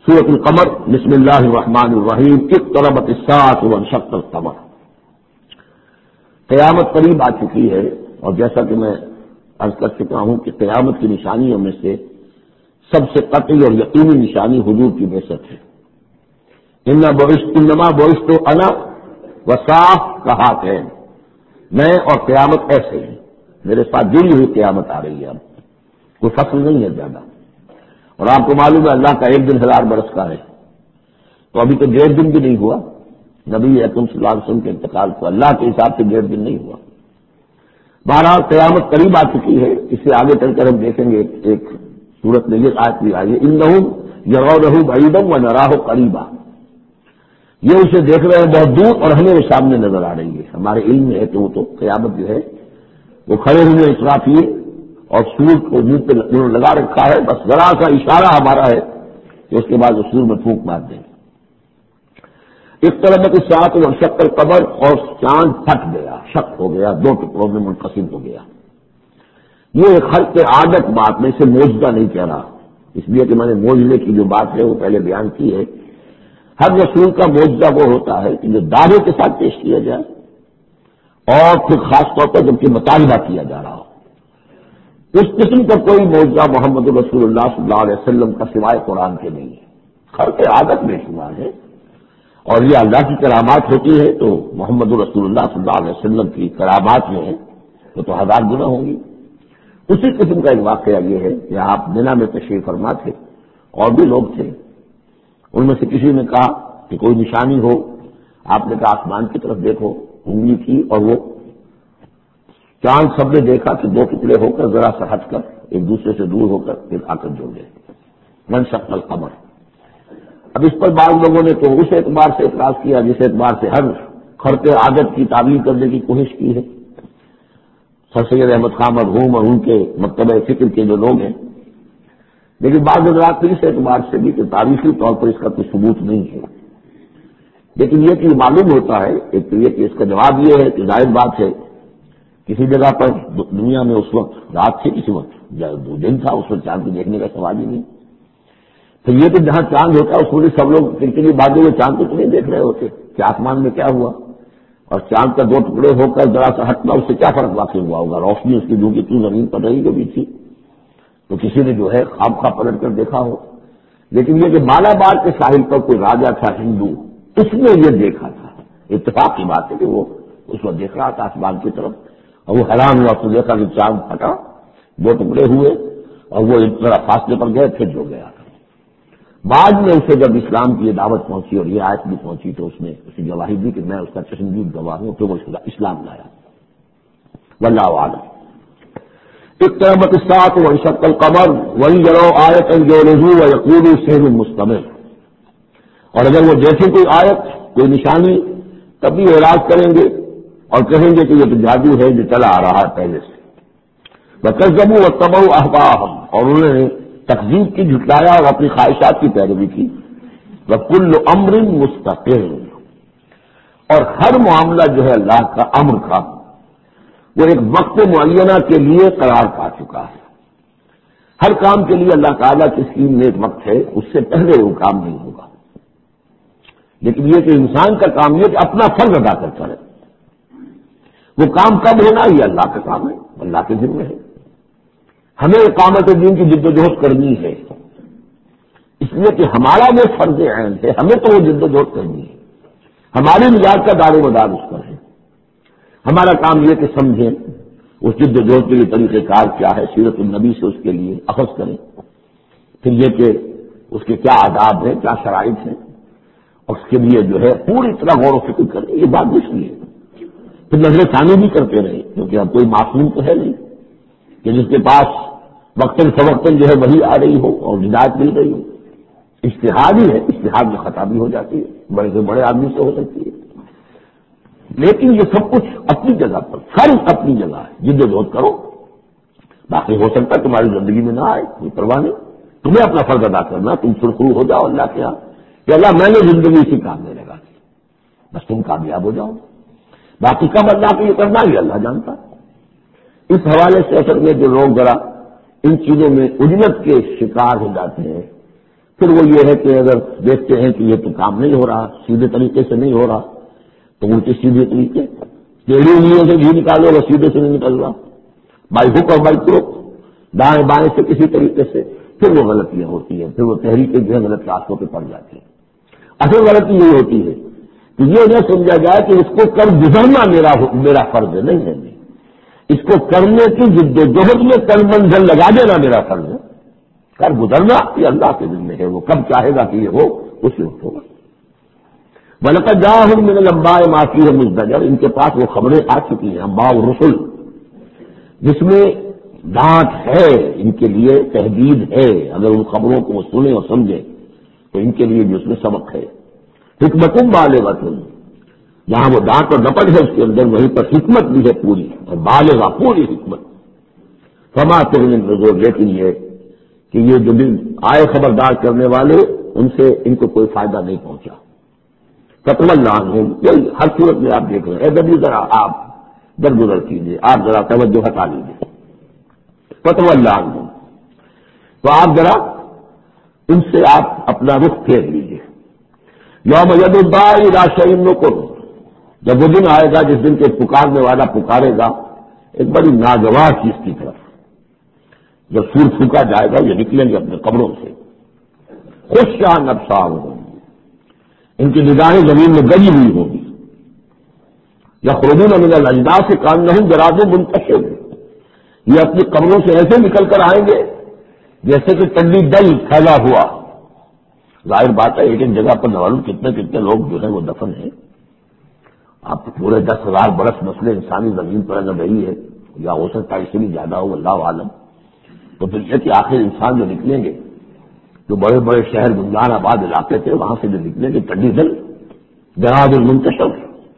سورۃ القمر، بسم اللہ الرحمن الرحیم، اقتربت الساعة وانشق القمر۔ قیامت قریب آ چکی ہے، اور جیسا کہ میں عرض کر چکا ہوں کہ قیامت کی نشانیوں میں سے سب سے قطعی اور یقینی نشانی حضور کی بعثت ہے۔ انما بعثت انا وساعۃ کہاتین، میں اور قیامت ایسے ہیں، میرے ساتھ جڑی ہوئی قیامت آ رہی ہے، اب کوئی فصل نہیں ہے زیادہ۔ اور آپ کو معلوم ہے اللہ کا ایک دن 1000 برس کا ہے، تو ابھی تو 1.5 دن بھی نہیں ہوا نبی اکرم صلی اللہ علیہ وسلم کے انتقال کو، اللہ کے حساب سے 1.5 دن نہیں ہوا۔ بہرحال قیامت قریب آ چکی ہے، اس سے آگے چل کر ہم دیکھیں گے ایک صورت میں یہ آیت بھی آئی ہے، انہم یرونہ بعیدا ونراہ قریبا، یہ اسے دیکھ رہے ہیں بہت دور اور ہمیں وہ سامنے نظر آ رہی ہے۔ ہمارے علم میں ہے کہ وہ تو قیامت جو ہے وہ کھڑے ہوئے اسرافیل اور سور کو منہ پہ لگا رکھا ہے، بس ذرا سا اشارہ ہمارا ہے کہ اس کے بعد وہ سور میں پھونک مار دیں گے۔ اقتربت الساعۃ وانشق القمر، اور چاند پھٹ گیا، شق ہو گیا، 2 ٹکڑوں میں منقسم ہو گیا۔ یہ ایک خلق عادت بات میں سے معجزہ نہیں کہہ رہا، اس لیے کہ میں نے معجزے کی جو بات ہے وہ پہلے بیان کی ہے۔ ہر رسول کا معجزہ وہ ہوتا ہے کہ جو دعوے کے ساتھ پیش کیا جائے، اور پھر خاص طور پر جبکہ مطالبہ کیا جا رہا ہو۔ اس قسم کا کوئی معجزہ محمد رسول اللہ صلی اللہ علیہ وسلم کا سوائے قرآن کے نہیں ہے، خلق عادت میں شمار ہے، اور یہ اللہ کی کرامات ہوتی ہے تو محمد رسول اللہ صلی اللہ علیہ وسلم کی کرامات جو ہیں وہ تو 1000 گنا ہوں گی۔ اسی قسم کا ایک واقعہ یہ ہے کہ آپ مینا میں تشریف فرما تھے، اور بھی لوگ تھے، ان میں سے کسی نے کہا کہ کوئی نشانی ہو، آپ نے کہا آسمان کی طرف دیکھو، انگلی کی اور وہ چاند سب نے دیکھا کہ 2 ٹکڑے ہو کر ذرا سا ہٹ کر ایک دوسرے سے دور ہو کر پھر آ کر جڑ گئے، وانشق القمر۔ اب اس پر بعض لوگوں نے تو اس اعتبار سے اعتراض کیا جس اعتبار سے ہر خرق عادت کی تعبیر کرنے کی کوشش کی ہے، سر سید احمد خان مرحوم اور ان کے مکتبہ فکر کے جو لوگ ہیں، لیکن بعض حضرات اس اعتبار سے بھی کہ تاریخی طور پر اس کا کوئی ثبوت نہیں ہے۔ لیکن یہ کہ معلوم ہوتا ہے، ایک تو یہ کہ اس کا جواب یہ ہے کہ ظاہر بات ہے کسی جگہ پر دنیا میں اس وقت رات تھی، کسی وقت دن تھا، اس وقت چاند کو دیکھنے کا سوال ہی نہیں۔ تو یہ کہ جہاں چاند ہوتا ہے اس میں سب لوگ کڑکڑی بازو میں چاند کو تو نہیں دیکھ رہے ہوتے کہ آسمان میں کیا ہوا، اور چاند کا 2 ٹکڑے ہو کر ذرا سا ہٹنا اس سے کیا فرق واقع ہوا ہوگا، روشنی اس کی جو کہ اتنی زمین پر رہی جو بھی تھی، تو کسی نے جو ہے خواب خواہ پلٹ کر دیکھا ہو۔ لیکن یہ کہ مالابار کے ساحل پر کوئی راجا تھا ہندو، اس نے یہ دیکھا تھا، اتفاق کی بات ہے کہ وہ اس وقت دیکھ رہا تھا آسمان کی طرف، اور وہ حیران ہوا تو دیکھا کہ چاند پھٹا، 2 ٹکڑے ہوئے، اور وہ ایک ذرا فاصلے پر گئے پھر جو گیا۔ بعد میں اسے جب اسلام کی یہ دعوت پہنچی اور یہ آیت بھی پہنچی تو اس نے اسی گواہی دی کہ میں اس کا چشمدید گواہ ہوں، تو وہ اسلام لایا۔ واللہ اعلم۔ اقتربت الساعة وانشق القمر وإن يروا آية يعرضوا ويقولوا سحر مستمر، اور اگر وہ دیکھیں کوئی آیت، کوئی نشانی، تب بھی اعراض کریں گے اور کہیں گے کہ یہ تو جادو ہے جو چلا آ رہا ہے پہلے سے۔ وَكَذَّبُوا وَاتَّبَعُوا أَهْوَاءَهُمْ، اور انہوں نے تکذیب کی، جھٹلایا اور اپنی خواہشات کی پیروی کی۔ وَكُلُّ أَمْرٍ مُسْتَقِرٌ، اور ہر معاملہ جو ہے اللہ کا امر کا وہ ایک وقت معینہ کے لیے قرار پا چکا ہے۔ ہر کام کے لیے اللہ تعالیٰ کی اسکیم میں ایک وقت ہے، اس سے پہلے وہ کام نہیں ہوگا۔ لیکن یہ کہ انسان کا کام یہ کہ اپنا فرض ادا کرتا رہے، وہ کام کب ہونا یہ اللہ کا کام ہے، اللہ کے ذمہ ہے۔ ہمیں اقامت دین کی جد و جہد کرنی ہے، اس لیے کہ ہمارا وہ فرض عین ہے، ہمیں تو وہ جد و جہد کرنی ہے، ہماری نجات کا دار و مدار اس پر ہے۔ ہمارا کام یہ کہ سمجھیں اس جد و جہد کے لیے طریقہ کار کیا ہے، سیرت النبی سے اس کے لیے اخذ کریں، پھر یہ کہ اس کے کیا آداب ہیں، کیا شرائط ہیں، اور اس کے لیے جو ہے پوری طرح غور و فکر کریں، یہ بات اس لیے پھر نظر ثانی بھی کرتے رہے، کیونکہ اب کوئی معصوم تو ہے نہیں کہ جس کے پاس وقتاً فوقتاً جو ہے وہی آ رہی ہو اور ہدایت مل رہی ہو۔ اجتہاد ہی ہے، اجتہاد میں خطا بھی ہو جاتی ہے، بڑے سے بڑے آدمی سے ہو سکتی ہے، لیکن یہ سب کچھ اپنی جگہ پر، فرض اپنی جگہ ہے، جد و جہد کرو۔ باقی ہو سکتا ہے تمہاری زندگی میں نہ آئے، کوئی پرواہ نہیں، تمہیں اپنا فرض ادا کرنا، تم سرخرو ہو جاؤ اللہ کے یہاں کہ اللہ میں نے زندگی اسی کام میں لگا دی، بس تم کامیاب ہو جاؤ۔ باقی کب اللہ کو یہ کرنا یہ اللہ جانتا۔ اس حوالے سے اصل میں جو لوگ ذرا ان چیزوں میں اجلت کے شکار ہو جاتے ہیں پھر وہ یہ ہے کہ اگر دیکھتے ہیں کہ یہ تو کام نہیں ہو رہا، سیدھے طریقے سے نہیں ہو رہا، تو الٹے سیدھے طریقے ٹیڑھی انگلیوں سے گھی نکالو، وہ سیدھے سے نہیں نکل رہا، بائی ہک اور بائی کروک، دائیں بائیں سے کسی طریقے سے، پھر وہ غلطیاں ہوتی ہیں، پھر وہ تحریکیں جو ہے غلط راستوں پہ پڑ جاتی ہیں۔ اصل غلطی یہ ہوتی ہے کہ یہ نہ سمجھا جائے کہ اس کو کر گزرنا میرا فرض ہے، نہیں ہے، اس کو کرنے کی جد و جہد میں تن من دھن لگا دینا میرا فرض ہے، کر گزرنا یہ اللہ کے دل میں ہے، وہ کب چاہے گا کہ یہ ہو اسی وقت ہوگا۔ وَلَقَدْ جَاءَهُم مِّنَ الْأَنبَاءِ مَا فِيهِ مُزْدَجَرٌ، ان کے پاس وہ خبریں آ چکی ہیں، انباء الرسل، جس میں ڈانٹ ہے، ان کے لیے تحدید ہے، اگر ان خبروں کو وہ سنیں اور سمجھیں تو ان کے لیے بھی اس میں سبق ہے۔ حکمت بالغۃ، جہاں وہ ڈانٹ اور ڈپٹ ہے اس کے اندر، وہیں پر حکمت بھی ہے پوری، اور بالغہ پوری حکمت۔ فما تغنی النذر، لیکن یہ کہ یہ جو دن آئے خبردار کرنے والے، ان سے ان کو کوئی فائدہ نہیں پہنچا۔ فتول عنہم، یہی ہر صورت میں آپ دیکھ رہے ہیں، اے نبی ذرا آپ درگزر کیجیے، آپ ذرا توجہ ہٹا لیجیے۔ فتول عنہم، تو آپ ذرا ان سے آپ اپنا رخ پھیر لیجیے۔ یوم ید الداعی الی شیء نکر، جب وہ دن آئے گا جس دن کے پکارنے والا پکارے گا ایک بڑی ناگوار چیز کی طرف، جب سور پھونکا جائے گا یہ نکلیں گے اپنے قبروں سے، خشعاً ابصارہم، ان کی نگاہیں زمین میں گڑی ہوئی ہوگی، یخرجون من الاجداث کانہم جراد منتشر، یہ اپنی قبروں سے ایسے نکل کر آئیں گے جیسے کہ ٹڈی دل پھیلا ہوا۔ ظاہر بات ہے ایک ایک جگہ پر معلوم کتنے لوگ جو ہیں وہ دفن ہیں، آپ پورے 10,000 برس نسل انسانی زمین پر اگر رہی ہے، یا ہو سکتا ہے اس سے بھی زیادہ ہو، اللہ عالم، تو پھر یہ کہ آخر انسان جو نکلیں گے، جو بڑے بڑے شہر گنجان آباد علاقے تھے وہاں سے جو نکلیں گے ٹڈی دل جراد المنتشر،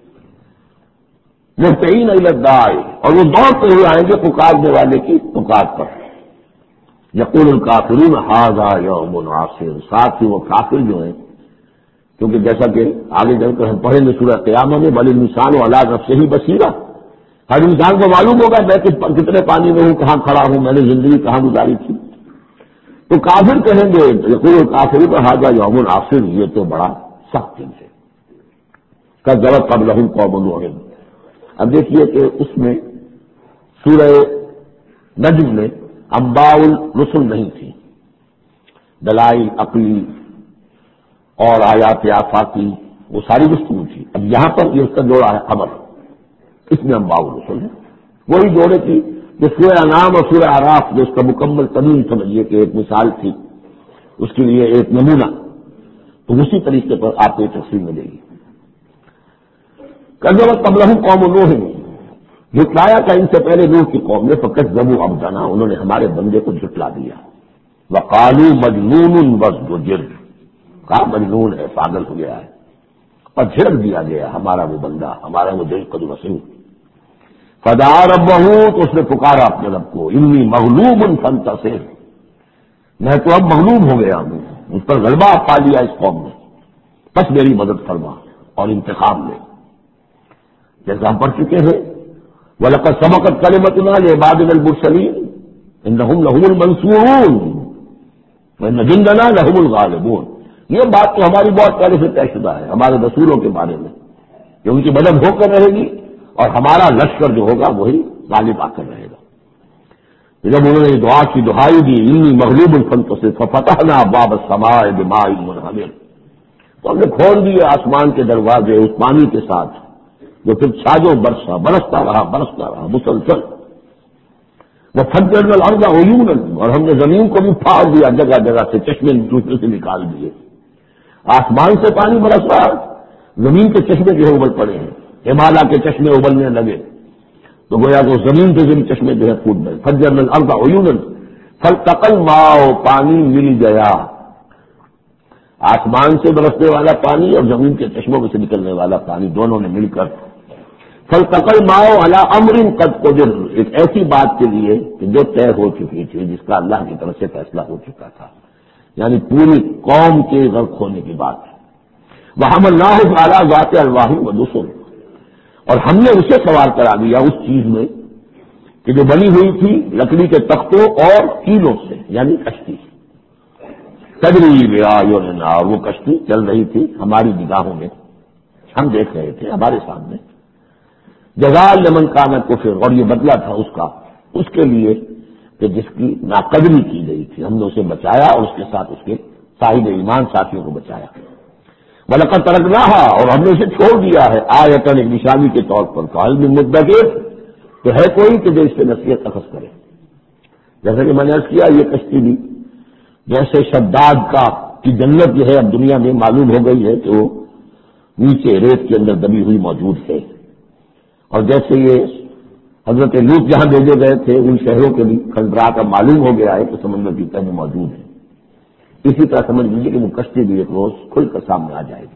مہطعین الی الداعی، اور وہ دوڑتے ہوئے آئیں گے پکارنے والے کی پکار پر۔ یقول الکافرون ھذا یوم عسیر، ساتھ ہی وہ کافر جو ہیں، کیونکہ جیسا کہ آگے چل کر ہم پڑھیں گے سورہ قیامہ میں، بل الانسان علی نفسہ بصیرہ، ہر انسان کو معلوم ہوگا میں کتنے پانی میں ہوں، کہاں کھڑا ہوں، میں نے زندگی کہاں گزاری تھی۔ تو کافر کہیں گے، یقول الکافرون ھذا یوم عسیر، یہ تو بڑا سخت دن ہے۔ کذبت قبلہم قوم نوح، اب دیکھیے کہ اس میں سورہ نجم میں انباء الرسل نہیں تھی، دلائل عقلی اور آیات آفاقی وہ ساری گفتگو تھی۔ اب یہاں پر یہ اس کا جوڑا ہے خبر، اس میں انباء الرسل ہے، وہی جوڑے تھی جو سورہ انعام اور سورہ اعراف جو اس کا مکمل ترین سمجھیے کہ ایک مثال تھی، اس کے لیے ایک نمونہ، تو اسی طریقے پر آپ کو یہ تفصیل ملے گی۔ کذبت قبلہم قوم نوح، جھٹلایا تھا ان سے پہلے نوح کی قوم نے، فکذبوا عبدنا، انہوں نے ہمارے بندے کو جھٹلا دیا، وقالوا مجنون وازدجر، کہا مجنون ہے، پاگل ہو گیا ہے، اور جھڑک دیا گیا ہمارا وہ بندہ، ہمارا وہ دل قد وسیع۔ فدعا ربہ، تو اس نے پکارا اپنے رب کو، انی مغلوب فانتصر، میں تو اب مغلوب ہو گیا ہوں، اس پر غلبہ پا لیا اس قوم نے، بس میری مدد فرما اور انتقام لے۔ جیسا ہم پڑھ چکے ہیں، وَلَقَدْ سَبَقَتْ كَلِمَتُنَا لِعِبَادِنَا الْمُرْسَلِينَ إِنَّهُمْ لَهُمُ الْمَنصُورُونَ وَإِنَّ جُندَنَا لَهُمُ الْغَالِبُونَ، یہ بات تو ہماری بہت پہلے سے طے شدہ ہے ہمارے رسولوں کے بارے میں کہ ان کی مدد ہو کر رہے گی، اور ہمارا لشکر جو ہوگا وہی غالب آ کر رہے گا۔ جب انہوں نے دعا کی دہائی دی، انی مغلوب فانتصر ففتحنا ابواب السماء بماء منہمر، تو ہم نے کھول دیے آسمان کے دروازے اس پانی کے ساتھ جو پھر چھاجو برستا رہا مسلسل۔ وفجرنا الارض عیونا، اور ہم نے زمین کو بھی پھاڑ دیا جگہ جگہ سے، چشمے دوسرے سے نکال دیے، آسمان سے پانی برس رہا، زمین کے چشمے جو ہے ابل پڑے ہیں، ہمالیہ کے چشمے ابلنے لگے، تو گویا کہ زمین کے ذریعے چشمے جو ہے پھوٹ گئے۔ فجرنا الارض عیونا فالتقى الماء، پانی مل گیا، آسمان سے برسنے والا پانی اور زمین کے چشموں میں سے نکلنے والا پانی دونوں نے مل کر، فالتقى الماء على امر قد قدر، ایک ایسی بات کے لیے کہ جو طے ہو چکی تھی، جس کا اللہ کی طرف سے فیصلہ ہو چکا تھا، یعنی پوری قوم کے غرق ہونے کی بات ہے۔ وحملناه على ذات الواح ودسر، اور ہم نے اسے سوار کرا دیا اس چیز میں کہ جو بنی ہوئی تھی لکڑی کے تختوں اور کیلوں سے، یعنی کشتی۔ تجری بِأَعْيُنِنَا، اور وہ کشتی چل رہی تھی ہماری نگاہوں میں، ہم دیکھ رہے تھے ہمارے سامنے. جزاء لمن کان کفر، اور یہ بدلہ تھا اس کے لیے کہ جس کی ناقدری کی گئی تھی. ہم نے اسے بچایا اور اس کے ساتھ اس کے صاحب ایمان ساتھیوں کو بچایا. وَلَقَدْ تَرَكْنَاهَا، اور ہم نے اسے چھوڑ دیا ہے آیۃً، ایک نشانی کے طور پر. فَهَلْ مِن مُدَّكِرٍ، تو ہے کوئی کہ جو اس سے نصیحت اخذ کرے. جیسا کہ میں نے عرض کیا، یہ کشتی بھی جیسے شداد کی جنت جو ہے اب دنیا میں معلوم ہو گئی ہے کہ وہ نیچے ریت کے اندر دبی ہوئی موجود ہے، اور جیسے یہ حضرت لوط جہاں بھیجے گئے تھے ان شہروں کے بھی کھنڈرات اب معلوم ہو گیا ہے کہ سمندر کی تہ میں موجود ہے. اسی طرح سمجھ لیجیے کہ وہ کشتی بھی ایک روز کھل کر سامنے آ جائے گی.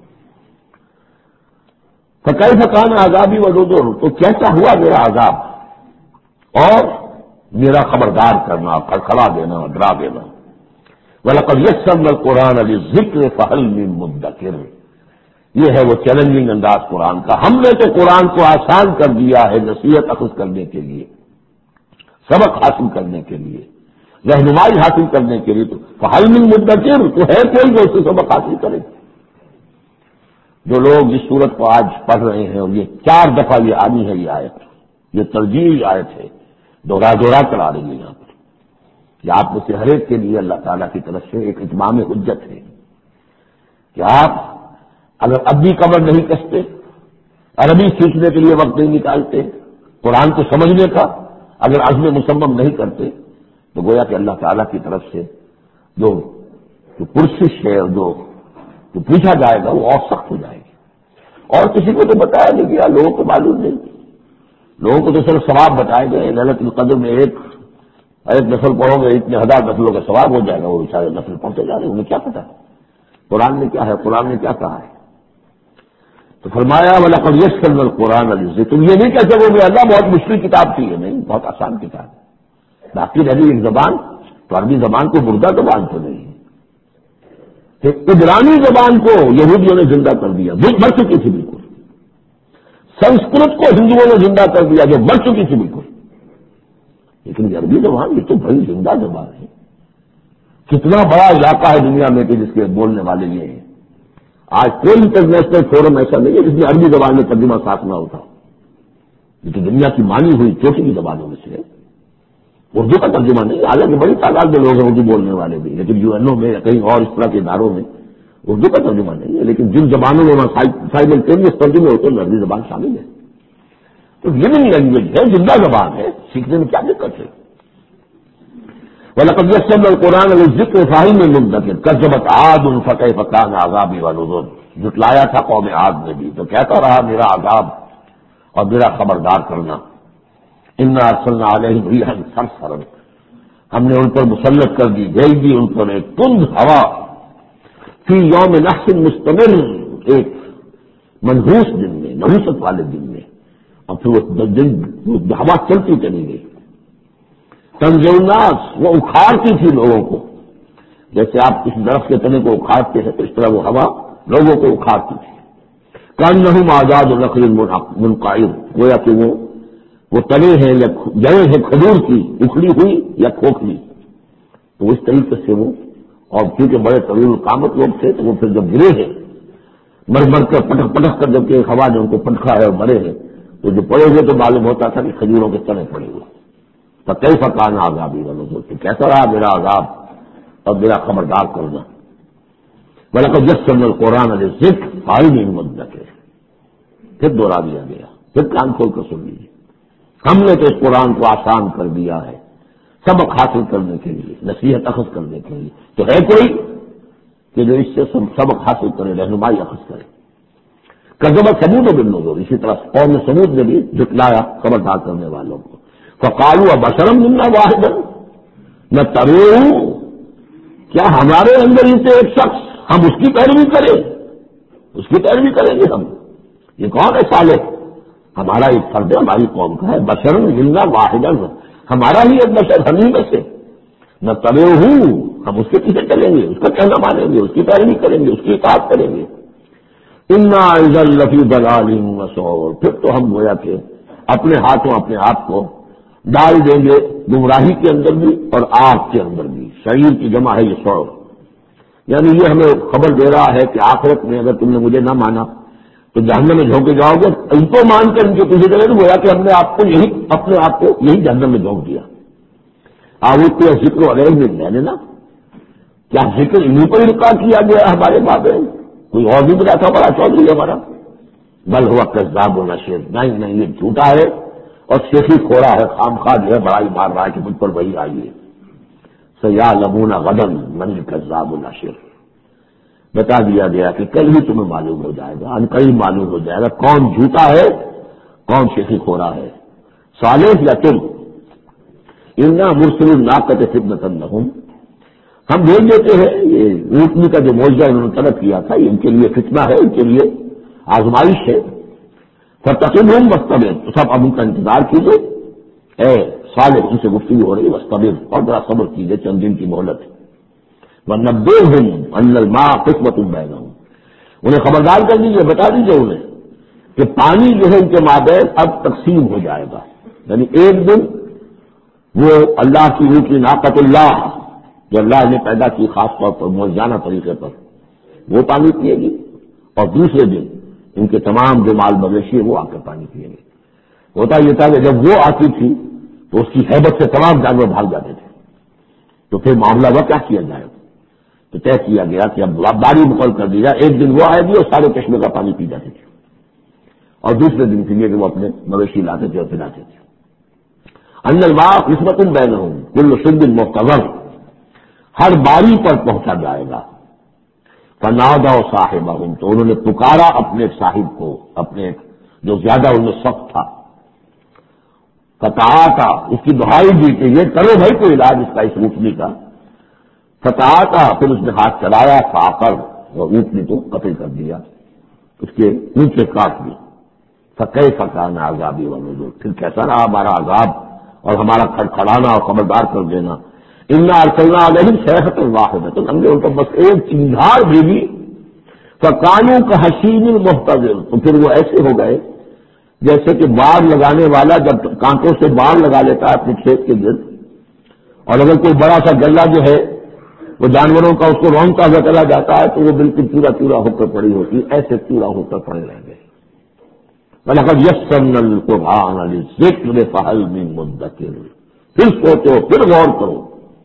فَكَيْفَ كَانَ عَذَابِي وَنُذُرِ، تو کیسا ہوا میرا عذاب اور میرا خبردار کرنا، کھڑا دینا، ڈرا دینا. وَلَقَدْ يَسَّرْنَا الْقُرْآنَ لِلذِّكْرِ فَهَلْ مِن مُدَّكِرٍ، یہ ہے وہ چیلنجنگ انداز قرآن کا. ہم نے تو قرآن کو آسان کر دیا ہے نصیحت اخذ کرنے کے لیے، سبق حاصل کرنے کے لیے، رہنمائی حاصل کرنے کے لیے. تو فَهَلْ مِن مُدَّكِرٍ، تو ہے کوئی جو اس سے سبق حاصل کرے. جو لوگ اس صورت کو آج پڑھ رہے ہیں، اور یہ 4 دفعہ یہ آنی ہے، یہ آیت، یہ ترجیحی آیت ہے، دوہرا کر آ رہی ہے یہاں پر. کہ آپ میں سے ہر ایک کے لیے اللہ تعالیٰ کی طرف سے ایک اتمام حجت ہے کہ آپ اگر اب بھی قبر نہیں کستے، عربی سیکھنے کے لیے وقت نہیں نکالتے، قرآن کو سمجھنے کا اگر عزم مصمم نہیں کرتے، تو گویا کہ اللہ تعالیٰ کی طرف سے جو پرسش ہے اور جو پوچھا جائے گا وہ اور سخت ہو جائے گی. اور کسی کو تو بتایا نہیں گیا، لوگوں کو معلوم نہیں. لوگوں کو تو صرف ثواب بتائے گئے، لیلۃ القدر میں ایک نفل پڑھو گے اتنے 1000 نفلوں کا ثواب ہو جائے گا. وہ بیچارے نفل پڑھتے جا رہے ہیں، انہیں کیا پتا قرآن میں کیا ہے، قرآن نے کیا کہا ہے. تو فرمایا وَلَقَدْ يَسَّرْنَا الْقُرْآنَ لِلذِّكْرِ، تم یہ نہیں کہہ سکو کہ اللہ بہت مشکل کتاب تھی. یہ نہیں، بہت آسان کتاب ہے. باقی رہی ایک زبان، تو عربی زبان کو مردہ زبان تو نہیں ہے. عبرانی زبان کو یہودیوں نے زندہ کر دیا، مر چکی تھی بالکل. سنسکرت کو ہندوؤں نے زندہ کر دیا جو مر چکی تھی بالکل. لیکن یہ عربی زبان یہ تو بڑی زندہ زبان ہے. کتنا بڑا علاقہ ہے دنیا میں کہ جس کے بولنے والے یہ ہیں. آج کوئی انٹرنیشنل فورم ایسا نہیں ہے جس میں عربی زبان میں ترجمہ ساتھ نہ ہوتا. یہ تو دنیا کی مانی ہوئی چوٹی زبانوں میں سے ہے. اردو کا ترجمہ نہیں، حالانکہ بڑی تعداد میں لوگ ہیں اردو بولنے والے بھی، لیکن UN میں یا کہیں اور اس طرح کے اداروں میں اردو کا ترجمہ نہیں ہے. لیکن جن زبانوں میں سائملٹینیس ترجمے ہوتے ہیں عربی زبان شامل ہے. تو لیونگ لینگویج ہے، زندہ زبان ہے، سیکھنے میں کیا دقت ہے. وَلَقَدْ يَسَّرْنَا الْقُرْآنَ لِلذِّكْرِ فَهَلْ مِن مُدَّكِرٍ كَذَّبَتْ عَادٌ فَكَيْفَ كَانَ عَذَابِي وَنُذُرِ، جھٹلایا تھا قوم عاد نے بھی، تو کہتا رہا میرا عذاب اور میرا خبردار کرنا. اِنَّا أَرْسَلْنَا عَلَيْهِمْ رِيحًا صَرْصَرًا، ہم نے ان پر مسلط کر دی، بھیج دی ان پر ایک تند ہوا، فی یوم نحس مستمر، ایک منحوس دن میں، نحوست والے دن میں. اور پھر وہ ہوا چلتی چلی گئی. تنزع الناس، وہ اکھاڑتی تھی لوگوں کو، جیسے آپ کسی درخت کے تنے کو اکھاڑتے ہیں تو اس طرح وہ ہوا لوگوں کو اکھاڑتی تھی. کأنہم اعجاز نخل منقعر، گویا کہ وہ تنے ہیں یا جڑیں ہیں کھجور کی، اکھڑی ہوئی یا کھوکھلی. تو اس طریقے سے وہ، اور کیونکہ بڑے طویل القامت لوگ تھے تو وہ پھر جب گرے ہیں مر کر پٹک کر، جب کہ ہوا نے ان کو پٹکا ہے اور مرے ہیں، تو جو پڑے ہوئے تو معلوم ہوتا تھا کہ کھجوروں کے تنے پڑے ہوئے. فَكَيْفَ كَانَ عَذَابِي وَنُذُرِ، کیسا رہا میرا عذاب اور میرا خبردار کرنا. وَلَقَدْ يَسَّرْنَا الْقُرْآنَ لِلذِّكْرِ فَهَلْ مِن مُدَّكِرٍ، پھر دوہرا دیا گیا، پھر کان کھول کر سن لیجیے. ہم نے تو اس قرآن کو آسان کر دیا ہے سبق حاصل کرنے کے لیے، نصیحت اخذ کرنے کے لیے. تو ہے کوئی کہ جو اس سے سبق حاصل کرے، رہنمائی اخذ کرے. کذبت ثمود بالنذر، اسی طرح قوم ثمود نے بھی جھٹلایا خبردار کرنے والوں کو. فقالوا ابشرا منا واحدا نتبعه، کیا ہمارے اندر ہی سے ایک شخص، ہم اس کی پیروی کریں، اس کی پیروی کریں گے ہم. یہ کون ہے صالح؟ ہمارا ایک فرد ہے، ہماری قوم کا ہے. بشرا منا واحدا، ہمارا ہی ایک بشر، ہم ہی میں سے. نتبعه، ہم اس کے پیچھے چلیں گے، اس کا کہنا مانیں گے، اس کی پیروی کریں گے، اس کی اطاعت کریں گے. انا اذا لفی ضلال وسعور، پھر تو ہم گویا کہ اپنے ہاتھوں اپنے آپ کو ڈال دیں گے گمراہی کے اندر بھی اور آگ کے اندر بھی. شعیر کی جمع ہے یہ سعور. یعنی یہ ہمیں خبر دے رہا ہے کہ آخرت میں اگر تم نے مجھے نہ مانا تو جہنم میں جھونکے جاؤ گے، ان کو مان کر ان کے پیچھے چلے تو گویا کہ ہم نے آپ کو یہی اپنے آپ کو یہی جہنم میں جھونک دیا۔ آوت کو ذکر علیہ میں نے نا، کیا ذکر انہیں پر القاء کیا گیا ہمارے بابے، کوئی اور بھی بلا تھا بڑا چودھری ہمارا؟ بل ہوا کذاب و نشیر، نہیں یہ جھوٹا ہے اور شیخی کھوڑا ہے، خام خواہ جو ہے بڑائی مار رہا ہے کہ مجھ پر وہی آئی ہے۔ سیعلمون غدا من الکذاب الاشر، بتا دیا گیا کہ کل ہی تمہیں معلوم ہو جائے گا، قریب معلوم ہو جائے گا کون جھوٹا ہے کون شیخی کھوڑا ہے۔ صالح یا تم انا مرسل الناقۃ فتنۃ لہم، ہم بھیج دیتے ہیں یہ اونٹنی کا جو معجزہ انہوں نے طلب کیا تھا، یہ ان کے لیے فتنہ ہے، ان کے لیے آزمائش ہے۔ فتقبہم واصطبر، تو سب اب ان کا انتظار کیجیے۔ اے صالح، ان سے گفتگو ہو رہی، واصطبر، اور ذرا صبر کیجیے، چند دن کی مہلت ہے۔ وَنَبِّئْهُمْ أَنَّ الْمَاءَ قِسْمَةٌ بَيْنَهُمْ، انہیں خبردار کر دیجیے، بتا دیجیے انہیں کہ پانی جو ہے ان کے مابین اب تقسیم ہو جائے گا۔ یعنی ایک دن وہ اللہ کی روح کی ناقۃ اللہ جو اللہ نے پیدا کی خاص طور پر موجزانہ طریقے پر، وہ پانی پیے گی، اور دوسرے دن ان کے تمام جو مال مویشی ہے وہ آ کر پانی پیے گے۔ ہوتا یہ تھا کہ جب وہ آتی تھی تو اس کی ہیبت سے تمام جانور بھاگ جاتے تھے، تو پھر معاملہ وہ کیا کیا جائے، تو طے کیا گیا کہ اب باری مقرر کر دی جائے، ایک دن وہ آئے گی اور سارے چشمے کا پانی پی جاتے تھے، اور دوسرے دن پھر یہ کہ وہ اپنے مویشی لاتے تھے اور پلاتے تھے۔ ان الماء قسمۃ بینہم کل شرب محتضر، ہر باری پر پہنچا جائے گا۔ فنادوا صاحبہم، تو انہوں نے پکارا اپنے صاحب کو، اپنے جو زیادہ ان میں سخت تھا۔ فتعاطا، اس کی دہائی دی کہ یہ کرو بھائی کوئی علاج اس کا، اس اونٹنی کا۔ فتعاطا، پھر اس نے ہاتھ چلایا، فعقر، اور اونٹنی کو قتل کر دیا، اس کے اونچے کاٹ دی۔ فکیف کان عذابی ونذر، پھر کیسا رہا ہمارا عذاب اور ہمارا کھڑکھڑانا اور خبردار کر دینا۔ انا ارسلنا علیہم صیحۃ واحدۃ، ہم نے ان کو بس ایک چنگھاڑ بھیجی۔ فکانوا کحصیم المحتضر، تو پھر وہ ایسے ہو گئے جیسے کہ باڑ لگانے والا جب کانٹوں سے باڑ لگا لیتا ہے اپنے کھیت کے گرد، اور اگر کوئی بڑا سا گلہ جو ہے وہ جانوروں کا اس کو رونگتا ہوا چلا جاتا ہے تو وہ بالکل چورا چورا ہو کر پڑی ہوتی، ایسے چورا ہو کر پڑے رہ گئے۔ وَلَقَدْ يَسَّرْنَا الْقُرْآنَ لِلذِّكْرِ فَهَلْ مِن مُدَّكِرٍ، پھر سوچو، پھر غور کرو۔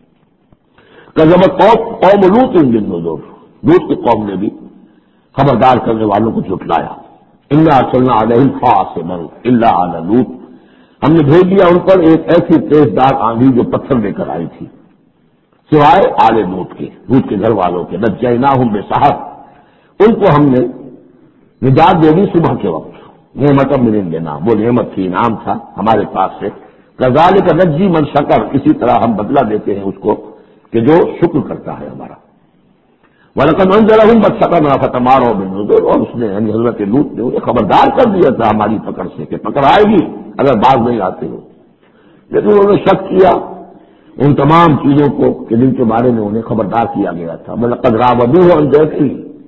کذبت قوم لوط بالنذر، لوط کی قوم نے بھی خبردار کرنے والوں کو جھٹلایا۔ انا ارسلنا علیہم حاصبا الا آل لوط، ہم نے بھیج دیا ان پر ایک ایسی تیز دار آندھی جو پتھر لے کر آئی تھی، سوائے آل لوط کے گھر والوں کے۔ نجیناہم بسحر، ان کو ہم نے نجات دے دی صبح کے وقت، نعمت من عندنا، وہ نعمت تھی، انعام تھا ہمارے پاس سے۔ کذالک نجزی من شکر، اسی طرح ہم بدلہ دیتے ہیں اس کو کہ جو شکر کرتا ہے ہمارا۔ وَلَقَدْ أَنذَرَهُمْ بَطْشَتَنَا فَتَمَارَوْا بِالنُّذُرِ، اور اس نے یعنی حضرت لوط نے انہیں خبردار کر دیا تھا ہماری پکڑ سے کہ پکڑ آئے گی اگر باز نہیں آتے ہو، لیکن انہوں نے شک کیا ان تمام چیزوں کو کہ جن کے بارے میں انہیں خبردار کیا گیا تھا۔ وَلَقَدْ رَاوَدُوهُ عَن ضَيْفِهِ،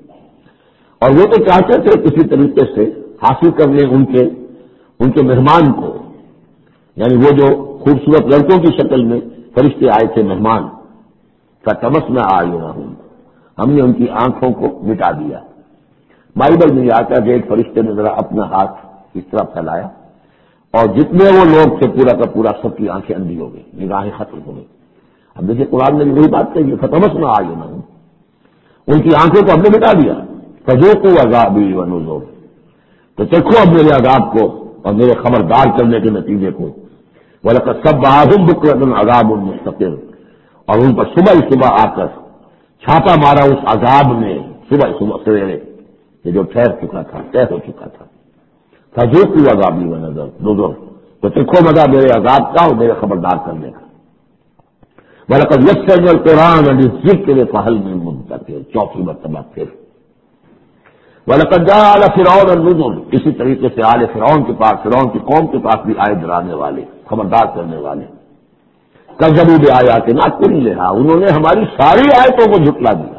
اور وہ تو چاہتے تھے کسی طریقے سے حاصل کر لیں ان کے مہمان کو، یعنی وہ جو خوبصورت لڑکوں کی شکل میں فرشتے آئے تھے مہمان۔ فَطَمَسْنَا أَعْيُنَهُمْ، ہم نے ان کی آنکھوں کو مٹا دیا۔ بائبل میں یہ آتا ہے کہ ایک فرشتے نے ذرا اپنا ہاتھ اس طرح پھیلایا اور جتنے وہ لوگ تھے پورا کا پورا سب کی آنکھیں اندھی ہو گئی، نگاہیں ختم ہو گئی۔ اب دیکھیے قرآن نے وہی بات کہی ہے، فَطَمَسْنَا أَعْيُنَهُمْ، ان کی آنکھوں کو ہم نے مٹا دیا۔ فَذُوقُوا عَذَابِي وَنُذُرِ، تو دیکھو اب میرے عذاب کو اور میرے خبردار کرنے کے نتیجے کو۔ وَلَقَدْ صَبَّحَهُم بُكْرَةً عَذَابٌ مُسْتَقِرٌ، اور ان پر صبح صبح آ کر چھاپا مارا اس عذاب نے، صبح سویرے یہ جو ٹھہر چکا تھا، طے ہو چکا تھا۔ فَذُوقُوا عَذَابِي وَنُذُرِ، تو دیکھو مزہ میرے عذاب کا اور میرے خبردار کرنے کا۔ وَلَقَدْ يَسَّرْنَا الْقُرْآنَ لِلذِّكْرِ فَهَلْ مِن مُدَّكِرٍ، چوتھی مرتبہ پھر۔ وَلَقَدْ جَاءَ آلَ فِرْعَوْنَ النُّذُرُ، اسی طریقے سے آل فرعون کے پاس، فرعون کی قوم کے پاس بھی آئے ڈرانے والے، خبردار کرنے والے۔ کذبوا بآیاتنا کلھا، انہوں نے ہماری ساری آیتوں کو جھٹلا دیا۔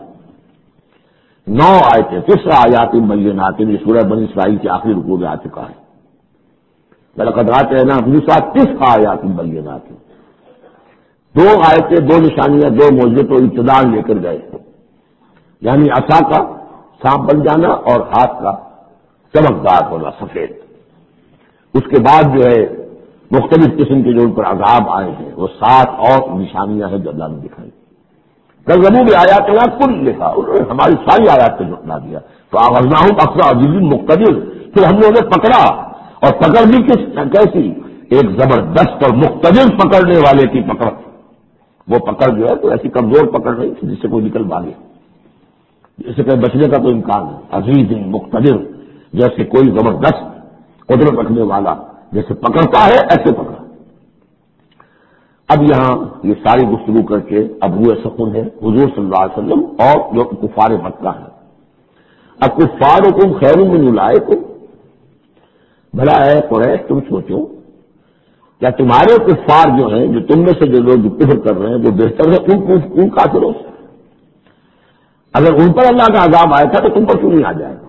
9 آیتیں، 9 آیات بینات، یہ سورہ بنی اسرائیل کے آخری رکوع میں آ چکا ہے۔ وَلَقَدْ آتَيْنَا مُوسَىٰ 9 آیات بینات، 2 آیتیں، 2 نشانیاں، 2 معجزے تو ابتداء لے کر گئے، یعنی عصا کا سانپ بن جانا اور ہاتھ کا چمکدار ہونا سفید. اس کے بعد جو ہے مختلف قسم کے جو ان پر عذاب آئے ہیں وہ 7 اور نشانیاں ہیں جو اللہ نے دکھائی. کذبوا بآیاتنا کلھا، انہوں نے ہماری ساری آیات کو جھٹلا دیا. تو اخذناہم اخذ عزیز مقتدر، پھر ہم نے انہیں پکڑا، اور پکڑ بھی کیسی؟ ایک زبردست اور مقتدر پکڑنے والے کی پکڑ. وہ پکڑ جو ہے تو ایسی کمزور پکڑ نہیں تھی جس سے کوئی نکل بھاگے، جس سے کہیں بچنے کا تو امکان ہے. عزیز مقتدر، جیسے کوئی زبردست قدرت رکھنے والا جیسے پکڑتا ہے ایسے پکڑا. اب یہاں یہ ساری گفتگو کر کے اب روح سکون ہے حضور صلی اللہ علیہ وسلم اور جو کفار مکہ ہیں. اب کفارکم خیر من اولئکم، بھلا ہے قریش تم سوچو کیا تمہارے کفار جو ہیں، جو تم میں سے جو لوگ کفر کر رہے ہیں، وہ بہتر ہے ان کافروں سے؟ اگر ان پر اللہ کا عذاب آیا تھا تو تم پر کیوں نہیں آ جائے گا؟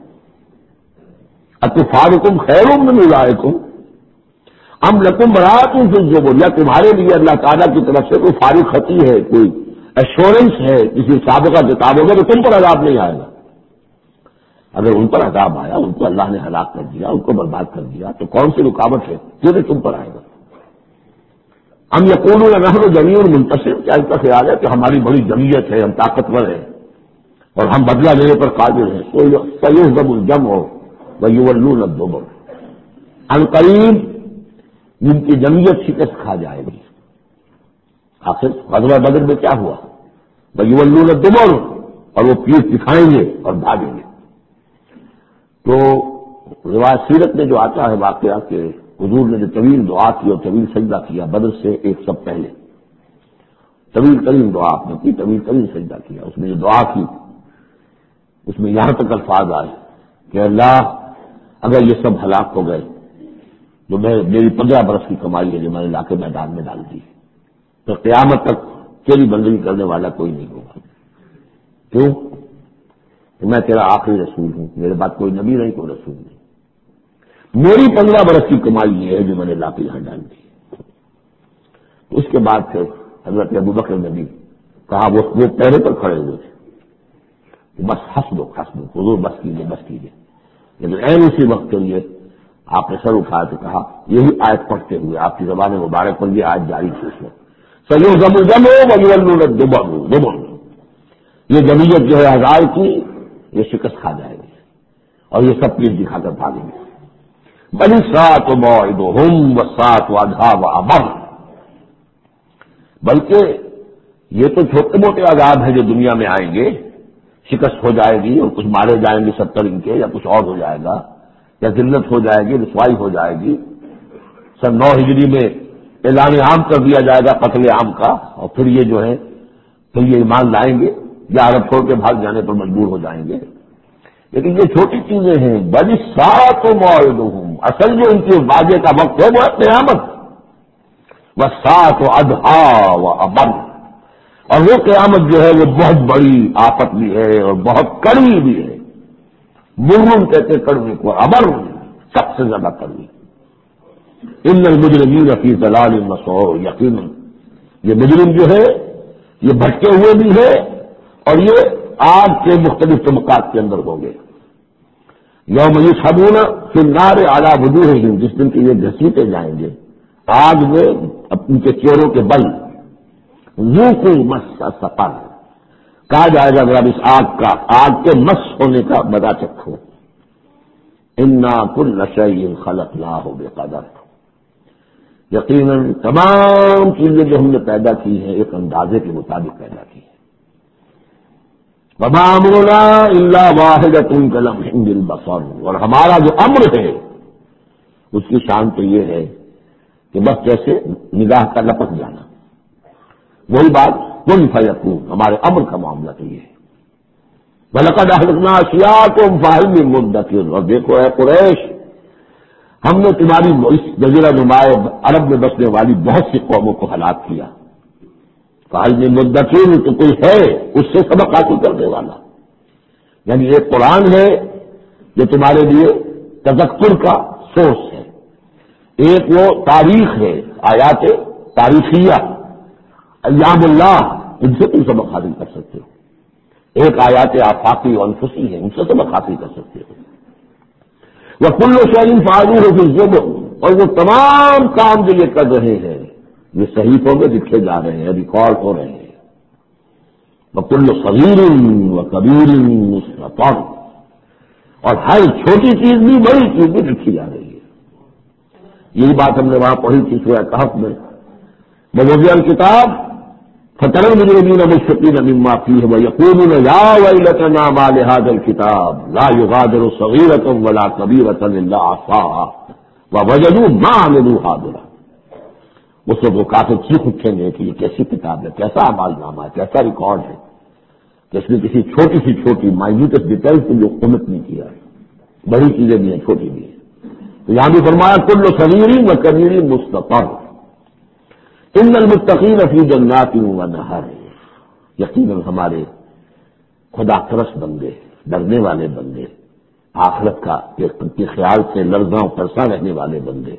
اب کفارکم خیر من اولئکم ام لکم براۃ فی الزبر، یا تمہارے لیے اللہ تعالیٰ کی طرف سے کوئی فارغ خطی ہے، کوئی ایشورنس ہے کسی سابقہ کتابوں میں تو تم پر عذاب نہیں آئے گا؟ اگر ان پر عذاب آیا، ان کو اللہ نے ہلاک کر دیا، ان کو برباد کر دیا، تو کون سی رکاوٹ ہے جو کہ تم پر آئے گا؟ ہم یقولون نحن جمیع منتصر، کیا ان کا خیال ہے کہ ہماری بڑی جمعیت ہے، ہم طاقتور ہیں اور ہم بدلہ لینے پر قادر ہیں؟ سیہزم الجمع ویولون الدبر، ان قریب جن کی جمعیت شکست کھا جائے گی. آخر غزوہ بدر میں کیا ہوا؟ ویولون الدبر، اور وہ پیٹھ دکھائیں گے اور بھاگیں گے. تو روایت سیرت میں جو آتا ہے واقعہ کہ حضور نے جو طویل دعا کی اور طویل سجدہ کیا بدر سے ایک سب پہلے، طویل ترین دعا آپ نے کی، طویل ترین سجدہ کیا. اس میں جو دعا کی اس میں یہاں تک الفاظ آئے کہ اللہ اگر یہ سب ہلاک ہو گئے تو میری 15 برس کی کمائی ہے جو میں نے لا کے میدان میں ڈال دی، تو قیامت تک تیری بندگی کرنے والا کوئی نہیں ہوگا. کیوں؟ کہ میں تیرا آخری رسول ہوں، میرے بعد کوئی نبی نہیں، کوئی رسول نہیں. میری 15 برس کی کمائی یہ ہے جو میں نے لا کے یہاں ڈال دی. اس کے بعد پھر حضرت ابوبکر نے بھی کہا، وہ پہرے پر کھڑے ہوئے تھے، بس ہنس دو حضور، بس کیجیے. لیکن عین اسی وقت کے لیے آپ نے سر اٹھا کے کہا، یہی آیت پڑھتے ہوئے آپ کی زبان مبارک پر یہ آیت جاری تھی. اس میں سیہزم الجمع ویولون الدبر، یہ جمعیت جو ہے 1000 کی یہ شکست کھا جائے گی اور یہ سب پیٹ دکھا کر بھاگیں گے. بل الساعۃ موعدہم والساعۃ ادھیٰ وامر، بلکہ یہ تو چھوٹے موٹے عذاب ہیں جو دنیا میں آئیں گے، شکست ہو جائے گی اور کچھ مارے جائیں گے 70 ان کے، یا کچھ اور ہو جائے گا، یا ذلت ہو جائے گی، رسوائی ہو جائے گی. سن 9 ہجری میں اعلان عام کر دیا جائے گا قتل عام کا، اور پھر یہ جو ہے پھر یہ ایمان لائیں گے یا عرب چھوڑ کے بھاگ جانے پر مجبور ہو جائیں گے. لیکن یہ چھوٹی چیزیں ہیں. بل الساعۃ موعدہم، اصل جو ان کے وعدے کا وقت ہے وہ ہے قیامت. والساعۃ ادھیٰ وامر، اور وہ قیامت جو ہے وہ بہت بڑی آفت بھی ہے اور بہت کڑوی بھی ہے. مرن کہتے کڑوی کو، امر سب سے زیادہ کڑوی. ان المجرمین فی ضلال مسعور، یقیناً یہ مجرم جو ہے یہ بھٹکے ہوئے بھی ہے اور یہ آگ کے مختلف طبقات کے اندر ہوں گے. یوم یسحبون فی النار علی وجوہہم، جس دن کے یہ گھسیٹے جائیں گے آگ میں ان کے چہروں کے بل. ذوقوا مس سقر، کہا جائے گا اگر اس آگ کے مس ہونے کا مزہ چکھو. انا کل شیء خلقناہ بقدر، یقیناً تمام چیزیں جو ہم نے پیدا کی ہیں ایک اندازے کے مطابق پیدا کی ہیں. وما امرنا الا واحدۃ کلمح بالبصر، اور ہمارا جو امر ہے اس کی شان تو یہ ہے کہ بس جیسے نگاہ کا لپک جانا. وہی بات کن فیکون، ہمارے امر کا معاملہ تو یہ ہے. وَلَقَدْ أَهْلَكْنَا أَشْيَاعَكُمْ فَهَلْ مِن مُدَّكِرٍ، اور دیکھو اے قریش، ہم نے تمہاری اس جزیرہ نماء عرب میں بسنے والی بہت سی قوموں کو ہلاک کیا. فَهَلْ مِن مُدَّكِرٍ، تو کوئی ہے اس سے سبق حاصل کرنے والا. یعنی ایک قرآن ہے جو تمہارے لیے تذکر کا سورس ہے، ایک وہ تاریخ ہے، آیات تاریخیہ، ایام اللہ، ان سے تم سبق حاصل کر سکتے ہو. ایک آیات آفاقی اور انفسی ہیں، ان سے سبق حاصل کر سکتے ہو. وَكُلُّ شَيْءٍ فَعَلُوهُ فِي الزُّبُرِ، اور وہ تمام کام جو یہ کر رہے ہیں یہ صحیفوں میں لکھے جا رہے ہیں، ریکارڈ ہو رہے ہیں. وَكُلُّ صَغِيرٍ وَكَبِيرٍ مُسْتَطَرٌ، اور ہر چھوٹی چیز بھی بڑی چیز بھی لکھی جا رہی ہے. یہی بات ہم نے وہاں پڑھی تھی سورہ کہف میں. وَوُضِعَ الْكِتَابُ فَتَرَى الْمُجْرِمِينَ مُشْفِقِينَ مِمَّا فِيهِ وَيَقُولُونَ يَا وَيْلَتَنَا مَا لِهَذَا الْكِتَابِ لَا يُغَادِرُ صَغِيرَةً وَلَا كَبِيرَةً إِلَّا أَحْصَاهَا وَوَجَدُوا مَا عَمِلُوا حَاضِرًا. اس وقت وہ کافر چیخ اٹھیں گے کہ یہ کیسی کتاب ہے، کیسا اعمال نامہ ہے، کیسا ریکارڈ ہے کہ اس نے کسی چھوٹی سی چھوٹی مائنیوٹس ڈیٹیل کو جو قیمت نہیں کیا ہے. بڑی چیزیں بھی ہیں، چھوٹی بھی ہیں. تو یہاں بھی فرمایا کل صغیر وکبیر مستطر ان المتقین فی جنات ونہر. یقیناً ہمارے خدا ترس بندے، ڈرنے والے بندے، آخرت کا کے خیال سے لرزاں ترساں رہنے والے بندے،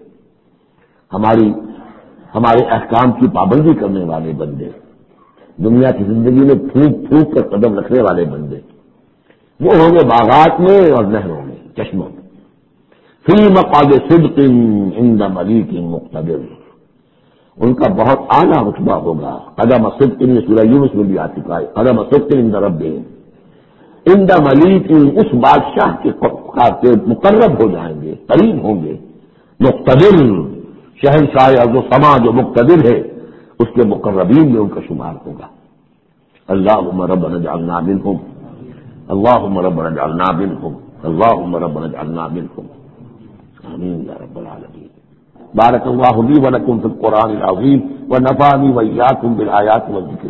ہمارے احکام کی پابندی کرنے والے بندے، دنیا کی زندگی میں پھونک پھونک کر قدم رکھنے والے بندے، وہ ہوں گے باغات میں اور نہروں میں، چشموں میں. فی مقعد صدق عند ملیک مقتدر، ان کا بہت اعلیٰ رتبہ ہوگا. قدم صدق، یہ سورہ یونس میں بھی آ چکا ہے. قدم صدق عند ربہم، عند ملیک، اس بادشاہ کے مقرب ہو جائیں گے، قریب ہوں گے. مقتدر، شہنشاہ ارض و سما جو مقتدر ہے اس کے مقربین میں ان کا شمار ہوگا. اللہم ربنا اجعلنا منہم، اللہم ربنا اجعلنا منہم، اللہم ربنا اجعلنا منہم. آمین یا رب العالمین. بارک اللہ لی ولکم فی القرآن العظیم ونفعنی وإیاکم بالآیات والذکر